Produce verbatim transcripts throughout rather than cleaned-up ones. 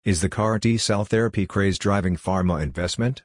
Is the C A R T cell therapy craze driving pharma investment?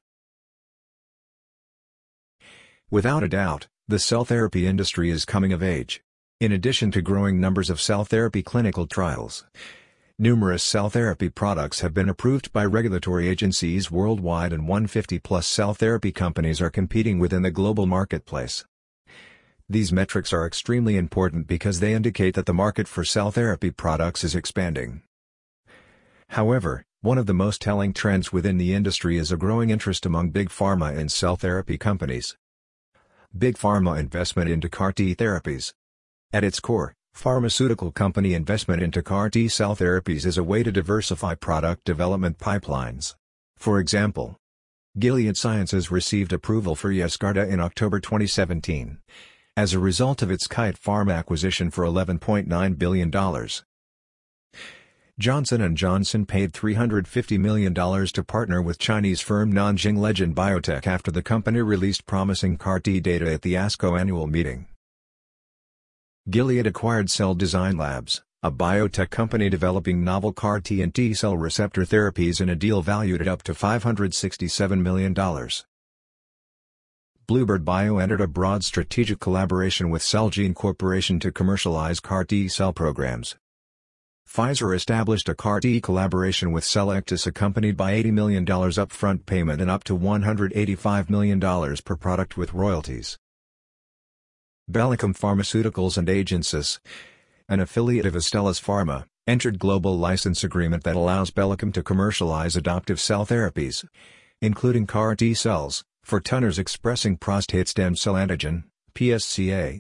Without a doubt, the cell therapy industry is coming of age. In addition to growing numbers of cell therapy clinical trials, numerous cell therapy products have been approved by regulatory agencies worldwide, and one hundred fifty plus cell therapy companies are competing within the global marketplace. These metrics are extremely important because they indicate that the market for cell therapy products is expanding. However, one of the most telling trends within the industry is a growing interest among big pharma and cell therapy companies. Big pharma investment into C A R T therapies. At its core, pharmaceutical company investment into C A R T cell therapies is a way to diversify product development pipelines. For example, Gilead Sciences received approval for Yescarta in October twenty seventeen, as a result of its Kite Pharma acquisition for eleven point nine billion dollars. Johnson and Johnson paid three hundred fifty million dollars to partner with Chinese firm Nanjing Legend Biotech after the company released promising C A R T data at the ASCO annual meeting. Gilead acquired Cell Design Labs, a biotech company developing novel C A R T and T-cell receptor therapies, in a deal valued at up to five hundred sixty-seven million dollars. Bluebird Bio entered a broad strategic collaboration with Celgene Corporation to commercialize C A R T-cell programs. Pfizer established a C A R T collaboration with Cellectis accompanied by eighty million dollars upfront payment and up to one hundred eighty-five million dollars per product with royalties. Bellicum Pharmaceuticals and Agencis, an affiliate of Astellas Pharma, entered global license agreement that allows Bellicum to commercialize adoptive cell therapies, including C A R T cells, for tumors expressing prostate stem cell antigen, P S C A.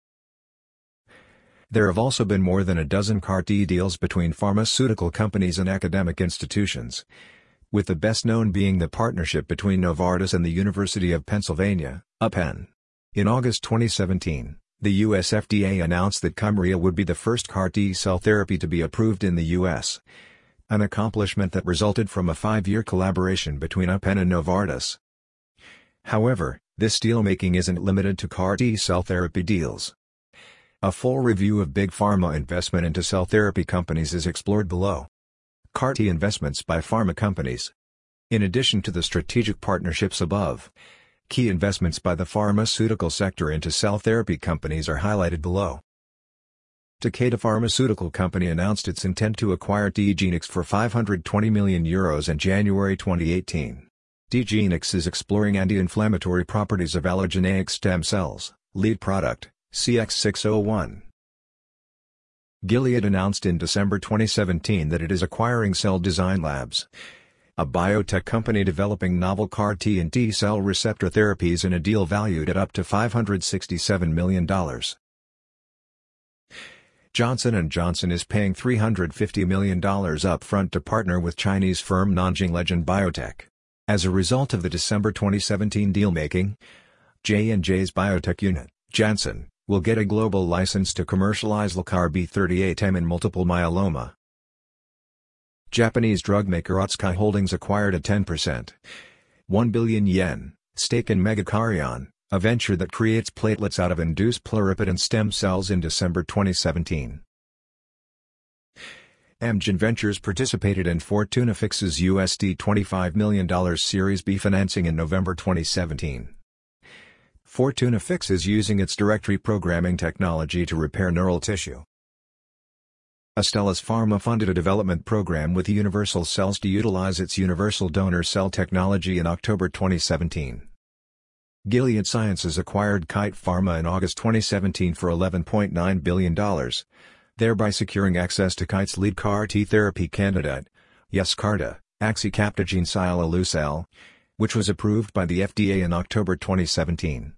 There have also been more than a dozen C A R T deals between pharmaceutical companies and academic institutions, with the best known being the partnership between Novartis and the University of Pennsylvania, UPenn. In August twenty seventeen, the U S F D A announced that Kymriah would be the first C A R T cell therapy to be approved in the U S, an accomplishment that resulted from a five-year collaboration between UPenn and Novartis. However, this deal-making isn't limited to C A R T cell therapy deals. A full review of big pharma investment into cell therapy companies is explored below. C A R T investments by pharma companies. In addition to the strategic partnerships above, key investments by the pharmaceutical sector into cell therapy companies are highlighted below. Takeda Pharmaceutical Company announced its intent to acquire dGenix for five hundred twenty million euros in January twenty eighteen. dGenix is exploring anti-inflammatory properties of allogeneic stem cells, lead product, C X six oh one. Gilead announced in December twenty seventeen that it is acquiring Cell Design Labs, a biotech company developing novel C A R T and T-cell receptor therapies, in a deal valued at up to five hundred sixty-seven million dollars. Johnson and Johnson is paying three hundred fifty million dollars upfront to partner with Chinese firm Nanjing Legend Biotech. As a result of the December twenty seventeen deal-making, J and J's biotech unit, Janssen, will get a global license to commercialize Loqarbi thirty-eight M in multiple myeloma. Japanese drug maker Otsuka Holdings acquired a ten percent, one billion yen, stake in Megakaryon, a venture that creates platelets out of induced pluripotent stem cells, in December twenty seventeen. Amgen Ventures participated in Fortunafix's U S D twenty-five million dollars Series B financing in November twenty seventeen. Fortunafix is using its direct reprogramming technology to repair neural tissue. Astellas Pharma funded a development program with Universal Cells to utilize its universal donor cell technology in October twenty seventeen. Gilead Sciences acquired Kite Pharma in August twenty seventeen for eleven point nine billion dollars, thereby securing access to Kite's lead C A R T therapy candidate, Yescarta, axicabtagene ciloleucel, which was approved by the F D A in October twenty seventeen.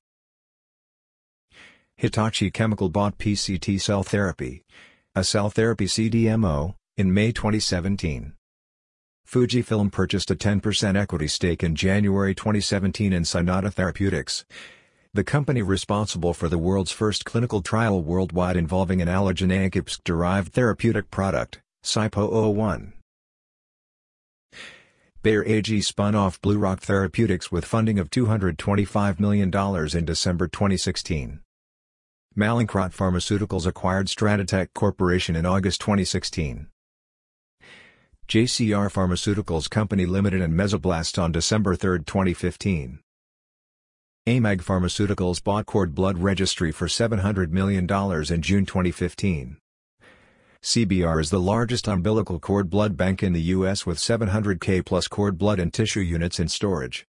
Hitachi Chemical bought P C T Cell Therapy, a cell therapy C D M O, in May twenty seventeen. Fujifilm purchased a ten percent equity stake in January twenty seventeen in Cynata Therapeutics, the company responsible for the world's first clinical trial worldwide involving an allogeneic I P S C-derived therapeutic product, S I P O zero one. Bayer A G spun off BlueRock Therapeutics with funding of two hundred twenty-five million dollars in December twenty sixteen. Mallinckrodt Pharmaceuticals acquired Stratotech Corporation in August twenty sixteen. J C R Pharmaceuticals Company Limited and Mesoblast on December third twenty fifteen. A M A G Pharmaceuticals bought Cord Blood Registry for seven hundred million dollars in June twenty fifteen. C B R is the largest umbilical cord blood bank in the U S with seven hundred thousand plus cord blood and tissue units in storage.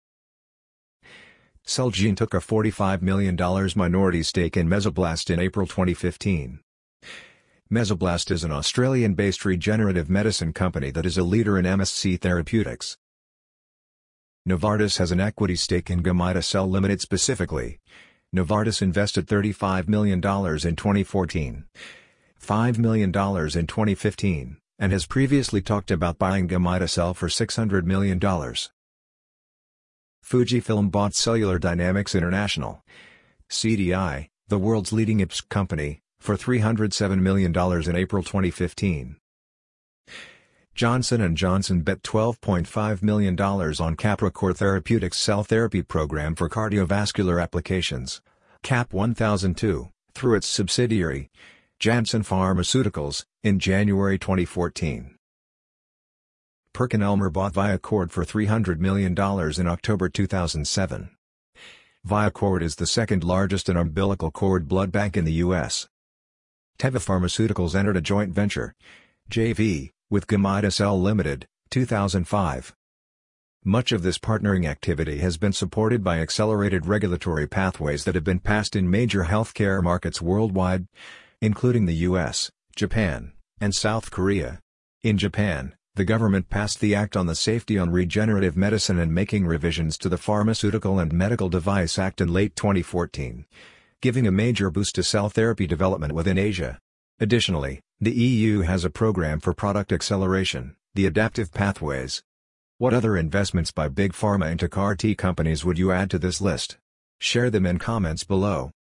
Celgene took a forty-five million dollars minority stake in Mesoblast in April twenty fifteen. Mesoblast is an Australian-based regenerative medicine company that is a leader in M S C therapeutics. Novartis has an equity stake in Gamida Cell Limited specifically. Novartis invested thirty-five million dollars in twenty fourteen. five million dollars in twenty fifteen, and has previously talked about buying Gamida Cell for six hundred million dollars. Fujifilm bought Cellular Dynamics International, C D I, the world's leading I P S C company, for three hundred seven million dollars in April twenty fifteen. Johnson and Johnson bet twelve point five million dollars on Capricor Therapeutics' cell therapy program for cardiovascular applications, CAP one thousand two, through its subsidiary, Janssen Pharmaceuticals, in January twenty fourteen. PerkinElmer bought Viacord for three hundred million dollars in October two thousand seven. Viacord is the second largest and umbilical cord blood bank in the U S. Teva Pharmaceuticals entered a joint venture, J V, with Gamida Cell Limited, two thousand five. Much of this partnering activity has been supported by accelerated regulatory pathways that have been passed in major healthcare markets worldwide, including the U S, Japan, and South Korea. In Japan, the government passed the Act on the Safety on Regenerative Medicine and making revisions to the Pharmaceutical and Medical Device Act in late twenty fourteen, giving a major boost to cell therapy development within Asia. Additionally, the E U has a program for product acceleration, the Adaptive Pathways. What other investments by Big Pharma into C A R T companies would you add to this list? Share them in comments below.